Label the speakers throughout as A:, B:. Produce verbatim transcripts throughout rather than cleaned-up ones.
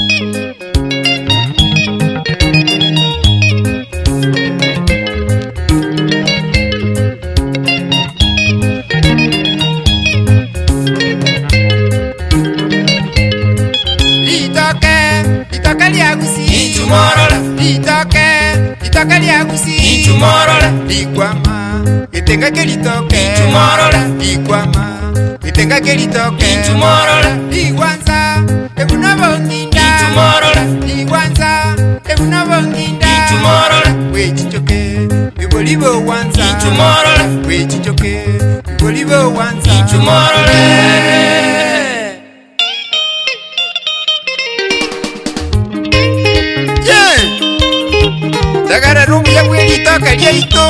A: Ichumorola Ikwama Itenga kelitoke Ichumorola Ikwama Itenga kelitoke Ichumorola Iwanza Ebuna bonginda Ichumorola Iwanza Ebuna bonginda Ichumorola Wechichoke Ibolibo wanza Ichumorola Wechichoke Ibolibo wanza Ichumorola Dagara rumbi ya buelito caliento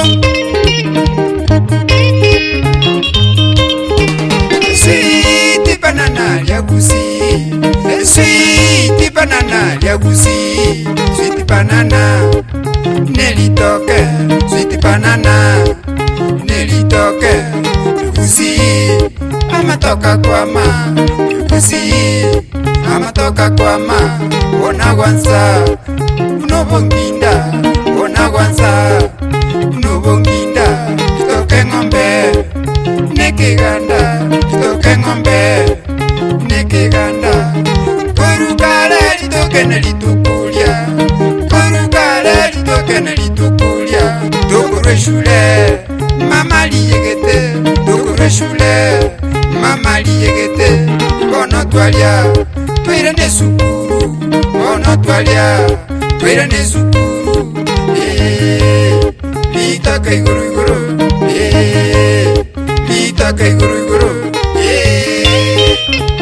A: Sweet banana yagusi Sweet banana yagusi Sweet banana Nelitoke Sweet banana Nelitoke Yagusi Amatoka kwa ma Yagusi Amatoka kwa ma Ona wanza Unobonginda Ona wanza Unobonginda Kitoke ngombe Neke ganda Kitoke ngombe Neke ganda Korukale litoke nelitukulia Korukale litoke nelitukulia Dokure shule Mama liyegete Dokure shule Mama liyegete Bono tualia Tuire ne sukuru Bono tualia Tuire ne sukuru Eh Lita kai guru guru Eh Lita kai guru guru Eh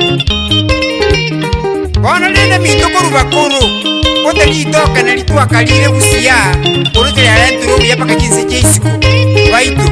A: Bono lene mito kuru bakuru Ote lito kanali tuwa kalire usia Urute ya lenturu Uya paka jinsi jesiko Waitu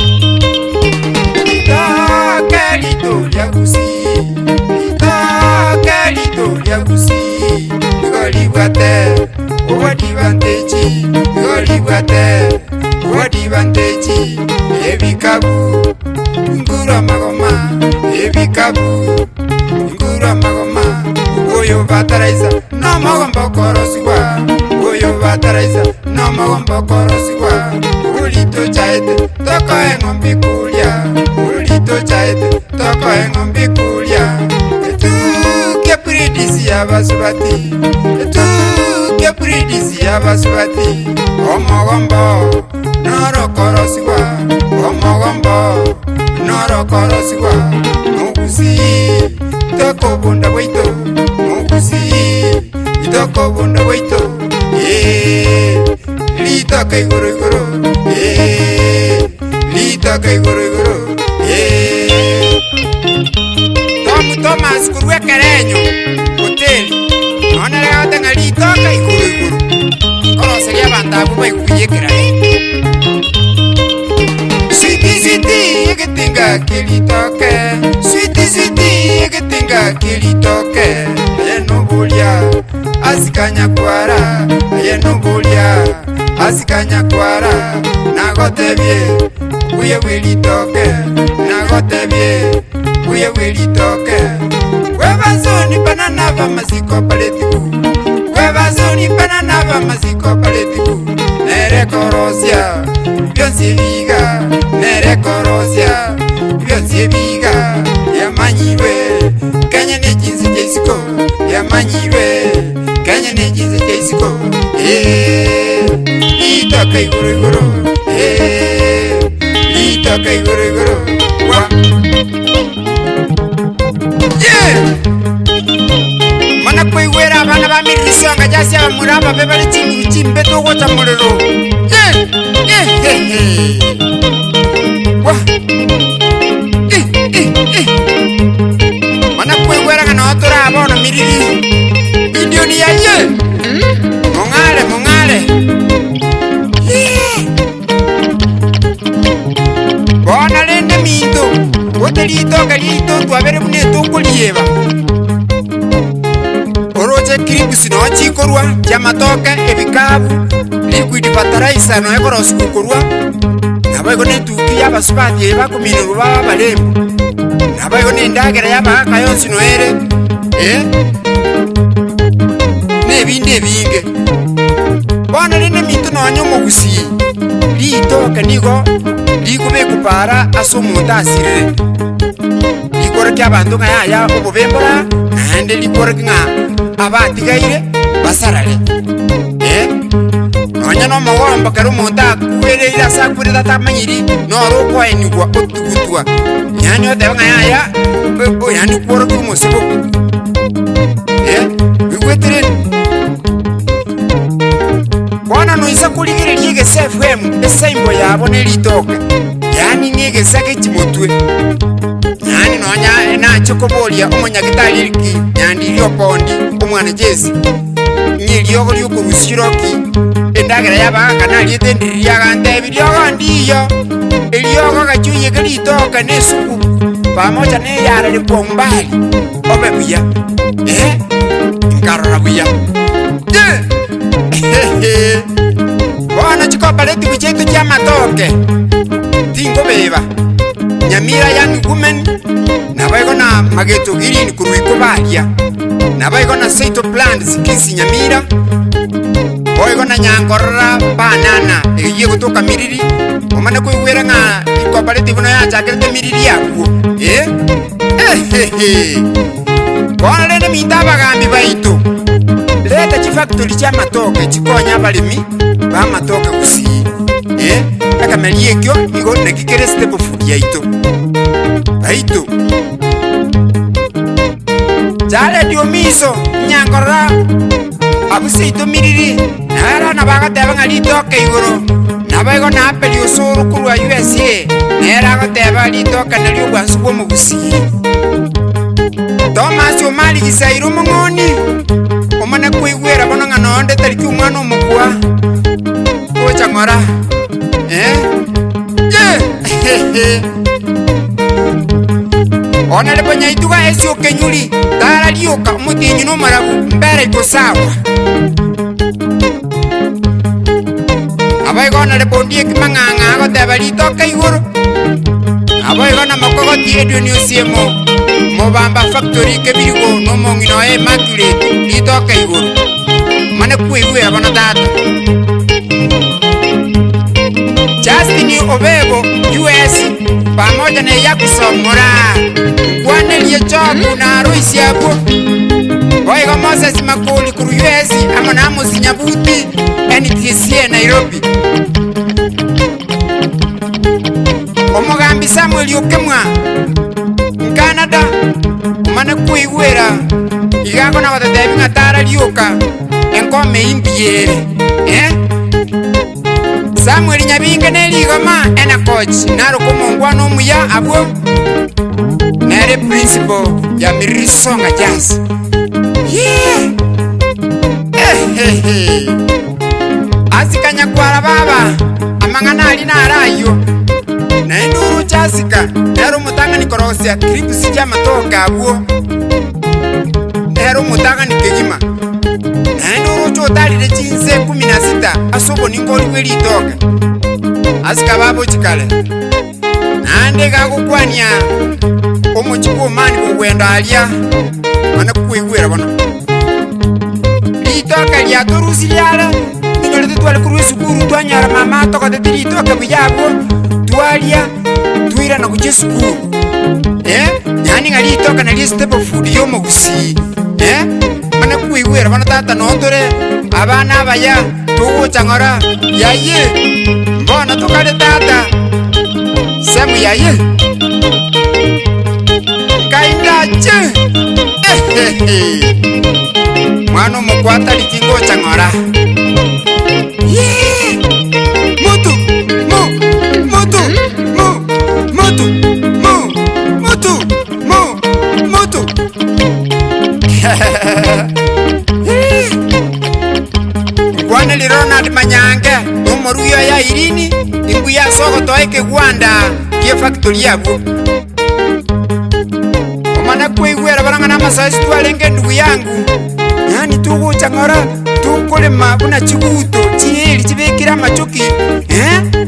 A: Lita kalito liagusi Lita kalito liagusi Goli wate Uwadi vanteji Goli wate Uwadi vanteji Ebi kabu Ngura magoma Ebi kabu Ngura magoma Uyo vataraiza No magombo korosiwa Uyo vataraiza No magombo korosiwa Ulito chaete Toko engombi kulia Ulito chaete Toko engombi kulia Etu kepridisi ya basubati Etu kepridisi ya basubati Omogombo Noro korosiwa Omogombo Noro korosiwa Mugusi Toko bunda waito Mugusi Itoko bunda waito Eh Lita kai guru guru Eh Lita kai guru guru Eh Tomu Thomas kuruwe kerenyo Hotel Nona leo tenga lita kai guru guru Koro seria bandabu bai kuyekira Sweetie sweetie yegetinga kilitoke Sweetie sweetie yegetinga kilitoke Ayeno bulia Asikanya kwara Ayeno bulia Asikanya kwara Nagotebie Uye wilitoke Nagotebie Uye wilitoke Webazoni banana va masiko paletiku Webazoni banana va masiko paletiku Nere korosia Bionsi viga Nere korosia Bionsi viga Yamanyiwe Kanya ne jinsi jesiko Yamanyiwe Kanya ne jinsi jesiko Eh Lita kai guru guru Eh Lita kai guru guru Wa Yeah Mana kwe wera bana ba mirisanga jasi ya muraba beba ni chingu chimbe to wota mulero Yeah Yeah Yeah Yeah Wa Eh Eh Eh Mana kwe wera kana otora abono miriri Video ni ya ye Mongale mongale Yeah Bona lende mito Wote lito kalito tuwabere muneto kulieba Oroche kiribusi no chikorwa Chamatoke ebikabu Liquid fertilizer no ekorosi kukorwa Nabaiko netuki yaba spati yaba kuminuru baba balemu Nabaiko nendagera yaba haka yonsi no ere Eh nebinde binge bono rene minto nonyo mogusi litoke nigo likube kupara aso omonto asirire likore kia bantu nga yaya obobembora naende likore nga abatigaire basarare eh nonya no mogomba kero omonto akuereire ase akurire atamanyiri noro okoenigwa otugutwa yani oteba nga yaya yani kworo kia omoseboku eh bigwetereri bono noisa kurigireria egese F M esaimbo yabo neritoke yani ng'egese gekimotwe yani nonya nacho koboria omonyagitari eriki nyandi riopondi omwana jesi ng'eriogo riokorushiroki endagera yabagaka narietendiriria gantebe riogo ndiyo eriogo gachuye geritoke nesuku pamoja neyarare kwa umbali obe buya eh nkarora buya bono chikoparetibu chaitu chia matoke tingo beba Nyamira Young Women nabaigo na mageto girini kuruiko baria nabaigo na Saito Plants kisi Nyamira boigo na Nyangorora banana egiye gutuka miriri omane kuigwera nga ikoparetibu no yachakirete miriri yakuo eh ehehe bono rene minta bagambi baitu leta chifactory chia matoke chikonya abalimi ba matoke gusi eh akamelie ekyo igo nekikere step food yaito baito jale diomiso Nyangorora abuseito miriri nara nabagateba nga litoke igoro nabaigo na apeli osoro kurwa U S A nera gateba litoke nalio bwansu bwo mugusi Thomas Omali gisairo mongoni omana kuigwera bono nga nonde tariki umwana omukwa ocha ngora eh ye ona lebo nyaituga esi okenyuri dara lioka mutinyi no marabu mbere iko sawa abaigo na lebo ndie kimanganga agoteba litoka iguru abaigo na makogoti edio ni osiemo Mobamba Factory kebirigo no mongino e Immaculate litoka iguru mane kuigwera bono tata Justin Obebo U S pamoja na yakusomora kwanelie choku na ruisi yabo boigo Moses Makoli kuru U S amana Musinyabuti N T C A Nairobi omogambi Samuel Okemwa Canada umane kuigwera igago na batetebi ngatara lioka enkome imbiere eh Samuel Nyabinga neligoma ena coach naro komongwa no muya abo nere principal ya Mirisonga Jazz yeah eh eh asikanya kwara baba amangana ali na arayo na nduru chasika nero mutanga nikorosia kribu sija matoka abo nero mutanga nikejima na nduru chotali de chinse kumi na sita asobo ningoli kweli toka asika babo chikale nande gakukwania omuchiko mani bwenda alia mana kuigwera bono litoka lya torusi lyala ningole twale kurusu kuru twanyara mama toka de litoka buyabo twalia twira na kujesukuru eh yani ngali toka na li step food yo mogusi eh mana kuigwera bana tata nondore abana abaya tugucha ngora yaye mbona tukale tata semu yaye kaingache mwana mukwata likingo changora yeah moto mo moto mo moto mo moto mo moto Kwana li Ronald Manyange omoruyo ya irini ingu ya soko toeke Gwanda ye factory yabo omana kuigwera baranga na masasi twalenge ndugu yangu yani tugucha ngora tukulema buna chibuto chiheli chibekira machuki eh